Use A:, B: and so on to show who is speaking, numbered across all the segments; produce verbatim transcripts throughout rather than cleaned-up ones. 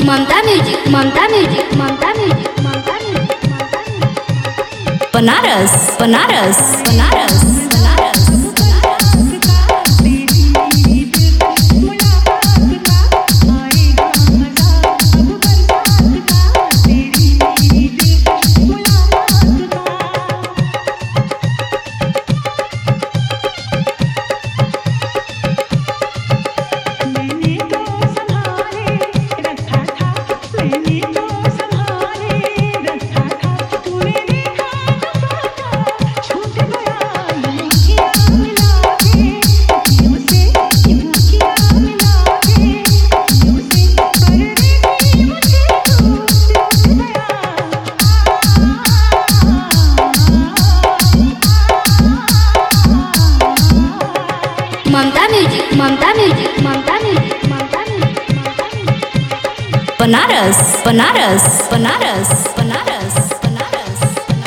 A: ममता music Mamta music Mamta music Mamta music Banaras Banaras Banaras Banaras Mamta music Mamta music Mamta music Mamta music Banaras Banaras Banaras Banaras Banaras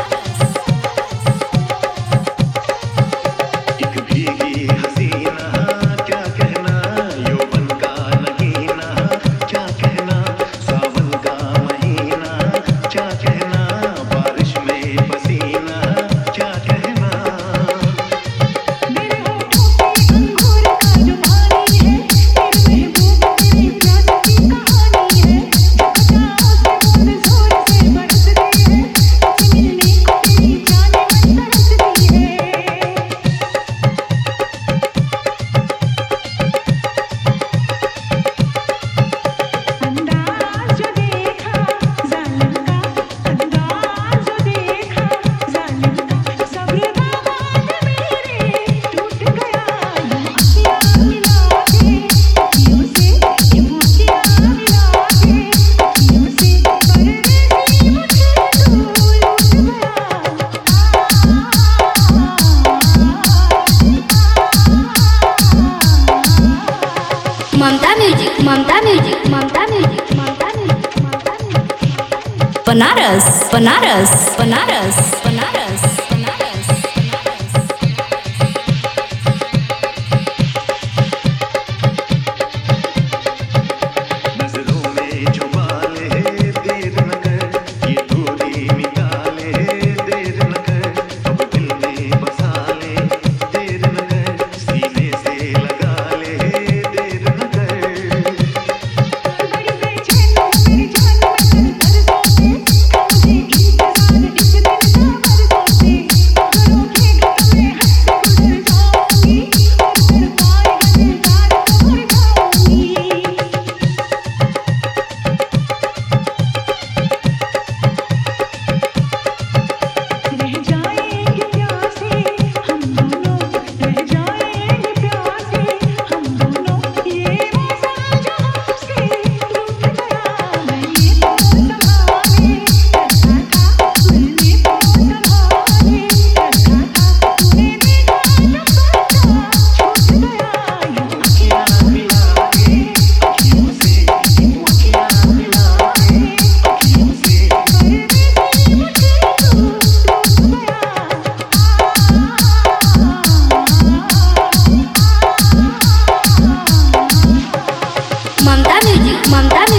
B: एक भीगी हसीना क्या कहना यौवन का नगीना क्या कहना सावन का महीना क्या कहना बारिश में पसीना क्या कहना
A: Mamta music Mamta music Mamta music Mamta music Mamta music Banaras Banaras Banaras Banaras Banaras
B: नजरों में छुपा ले देर न कर ये दूरी मिटा ले देर न कर अब दिल में बसा ले देर न कर सीने से लगा ले देर न कर
A: ममता म्यूजिक ममता